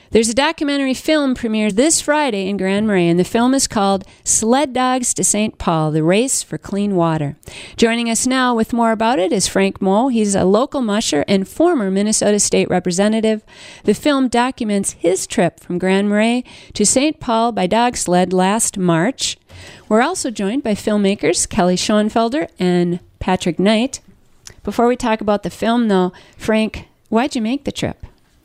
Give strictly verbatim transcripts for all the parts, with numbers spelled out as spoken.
There's a documentary film premiered this Friday in Grand Marais, and the film is called Sled Dogs to Saint Paul, The Race for Clean Water. Joining us now with more about it is Frank Moe. He's a local musher and former Minnesota State Representative. The film documents his trip from Grand Marais to Saint Paul by dog sled last March. We're also joined by filmmakers Kelly Schoenfelder and Patrick Knight. Before we talk about the film, though, Frank, why'd you make the trip?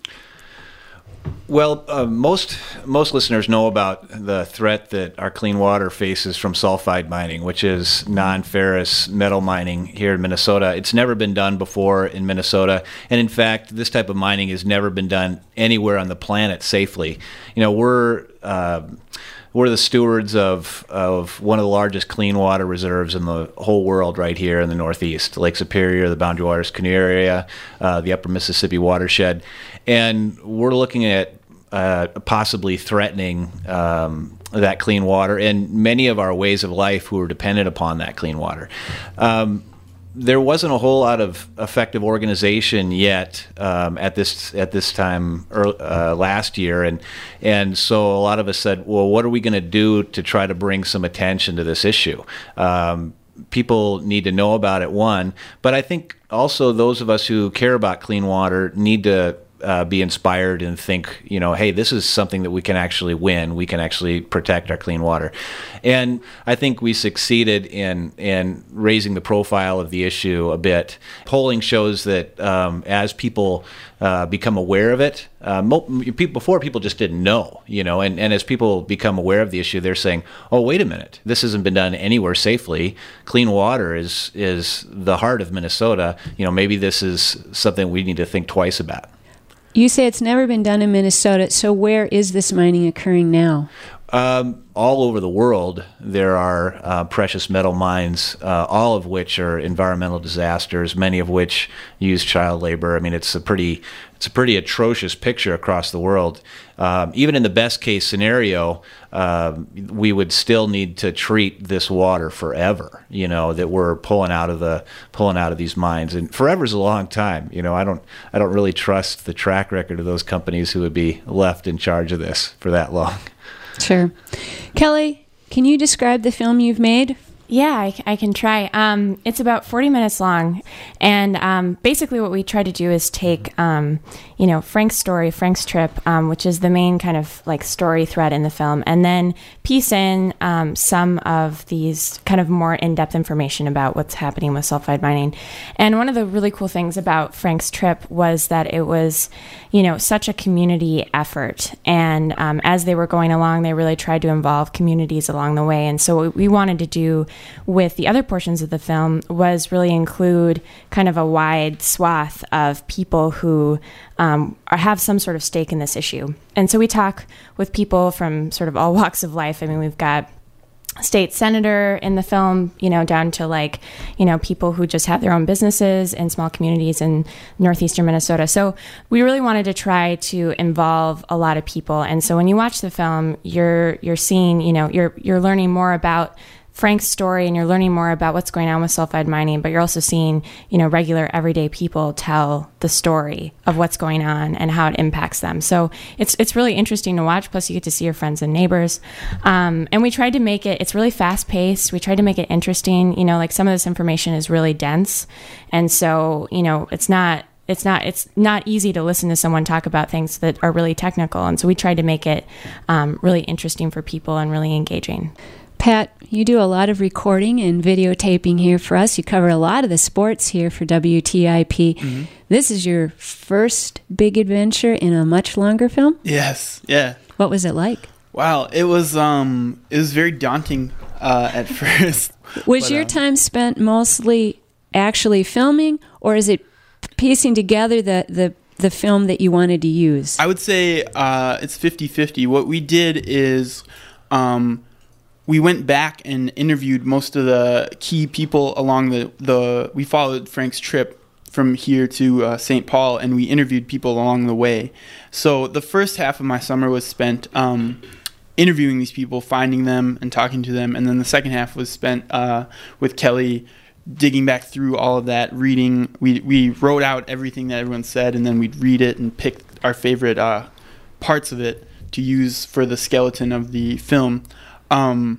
Well, uh, most most listeners know about the threat that our clean water faces from sulfide mining, which is non-ferrous metal mining here in Minnesota. It's never been done before in Minnesota, and in fact, this type of mining has never been done anywhere on the planet safely. You know, we're uh, we're the stewards of of one of the largest clean water reserves in the whole world, right here in the Northeast, Lake Superior, the Boundary Waters Canoe area, uh, the Upper Mississippi watershed. And we're looking at uh, possibly threatening um, that clean water and many of our ways of life who are dependent upon that clean water. Um, there wasn't a whole lot of effective organization yet um, at this at this time early, uh, last year, and and so a lot of us said, well, what are we going to do to try to bring some attention to this issue? Um, people need to know about it, one, but I think also those of us who care about clean water need to Uh, be inspired and think, you know, hey, this is something that we can actually win. We can actually protect our clean water. And I think we succeeded in in raising the profile of the issue a bit. Polling shows that um, as people uh, become aware of it, uh, mo- people, before people just didn't know, you know, and, and as people become aware of the issue, they're saying, oh, wait a minute, this hasn't been done anywhere safely. Clean water is is the heart of Minnesota. You know, maybe this is something we need to think twice about. You say it's never been done in Minnesota, so where is this mining occurring now? Um, all over the world, there are uh, precious metal mines, uh, all of which are environmental disasters, many of which use child labor. I mean, it's a pretty, it's a pretty atrocious picture across the world. Um, even in the best case scenario, uh, we would still need to treat this water forever. You know, that we're pulling out of the pulling out of these mines, and forever is a long time. You know, I don't, I don't really trust the track record of those companies who would be left in charge of this for that long. Sure. Kelly, can you describe the film you've made? Yeah, I, I can try. Um, it's about forty minutes long, and um, basically what we try to do is take, um, you know, Frank's story, Frank's trip, um, which is the main kind of like story thread in the film, and then piece in um, some of these kind of more in-depth information about what's happening with sulfide mining. And one of the really cool things about Frank's trip was that it was, you know, such a community effort, and um, as they were going along, they really tried to involve communities along the way. And so what we wanted to do with the other portions of the film was really include kind of a wide swath of people who um, are, have some sort of stake in this issue. And so we talk with people from sort of all walks of life. I mean, we've got state senator in the film, you know, down to like, you know, people who just have their own businesses in small communities in northeastern Minnesota. So we really wanted to try to involve a lot of people. And so when you watch the film, you're you're seeing, you know, you're you're learning more about Frank's story, and you're learning more about what's going on with sulfide mining, but you're also seeing, you know, regular everyday people tell the story of what's going on and how it impacts them. So it's it's really interesting to watch. Plus you get to see your friends and neighbors. Um, and we tried to make it, it's really fast paced. We tried to make it interesting. You know, like some of this information is really dense. And so, you know, it's not, it's not, it's not easy to listen to someone talk about things that are really technical. And so we tried to make it um, really interesting for people and really engaging. Pat, you do a lot of recording and videotaping here for us. You cover a lot of the sports here for W T I P. Mm-hmm. This is your first big adventure in a much longer film? Yes, yeah. What was it like? Wow, it was um, it was very daunting uh, at first. Was but, your um, time spent mostly actually filming, or is it piecing together the, the, the film that you wanted to use? I would say uh, it's fifty-fifty. What we did is um, we went back and interviewed most of the key people along the, the we followed Frank's trip from here to uh, Saint Paul, and we interviewed people along the way. So the first half of my summer was spent um, interviewing these people, finding them and talking to them, and then the second half was spent uh, with Kelly digging back through all of that, reading. We we wrote out everything that everyone said, and then we'd read it and pick our favorite uh, parts of it to use for the skeleton of the film. Um,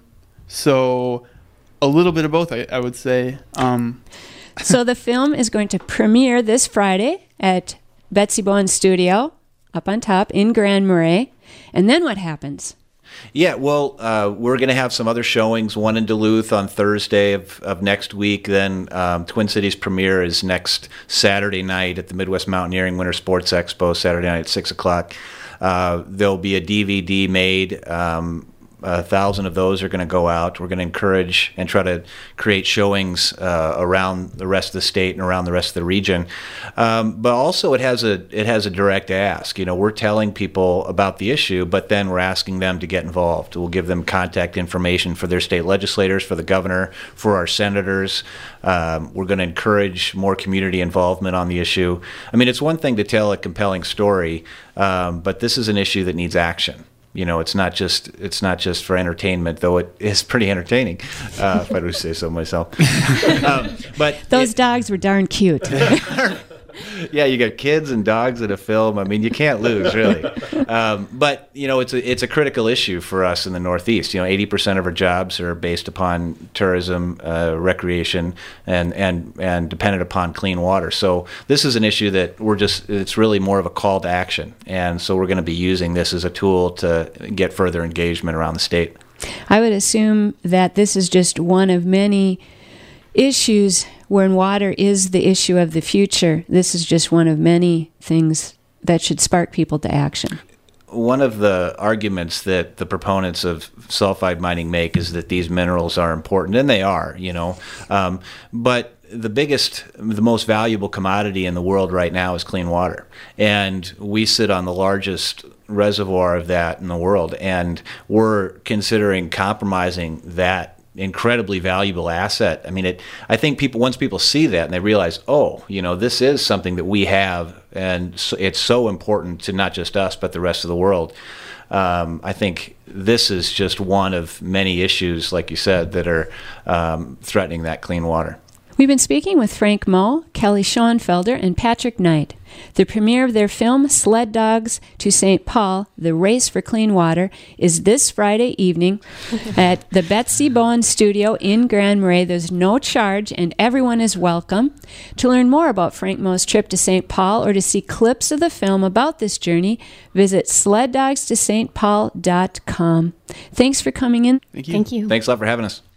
so a little bit of both, I, I would say. Um, so the film is going to premiere this Friday at Betsy Bowen Studio up on top in Grand Marais. And then what happens? Yeah, well, uh, we're going to have some other showings, one in Duluth on Thursday of, of next week. Then um, Twin Cities premiere is next Saturday night at the Midwest Mountaineering Winter Sports Expo, Saturday night at six o'clock. Uh, there'll be a D V D made. Um, a thousand of those are going to go out. We're going to encourage and try to create showings uh, around the rest of the state and around the rest of the region. Um, but also, it has a it has a direct ask. You know, we're telling people about the issue, but then we're asking them to get involved. We'll give them contact information for their state legislators, for the governor, for our senators. Um, we're going to encourage more community involvement on the issue. I mean, it's one thing to tell a compelling story, um, but this is an issue that needs action. You know, it's not just it's not just for entertainment, though it is pretty entertaining, uh, if I do say so myself. um, but those it, dogs were darn cute. Yeah, you got kids and dogs in a film. I mean, you can't lose, really. Um, but you know, it's a it's a critical issue for us in the Northeast. You know, eighty percent of our jobs are based upon tourism, uh, recreation, and and and dependent upon clean water. So this is an issue that we're just it's really more of a call to action, and so we're going to be using this as a tool to get further engagement around the state. I would assume that this is just one of many issues when water is the issue of the future. This is just one of many things that should spark people to action. One of the arguments that the proponents of sulfide mining make is that these minerals are important, and they are, you know. Um, but the biggest, the most valuable commodity in the world right now is clean water. And we sit on the largest reservoir of that in the world, and we're considering compromising that incredibly valuable asset. I mean, it. I think people once people see that and they realize, oh, you know, this is something that we have, and so it's so important to not just us but the rest of the world. Um, I think this is just one of many issues, like you said, that are um, threatening that clean water. We've been speaking with Frank Moe, Kelly Schoenfelder, and Patrick Knight. The premiere of their film, Sled Dogs to Saint Paul, The Race for Clean Water, is this Friday evening at the Betsy Bowen Studio in Grand Marais. There's no charge, and everyone is welcome. To learn more about Frank Moe's trip to Saint Paul or to see clips of the film about this journey, visit sled dogs to saint paul dot com. Thanks for coming in. Thank you. Thank you. Thanks a lot for having us.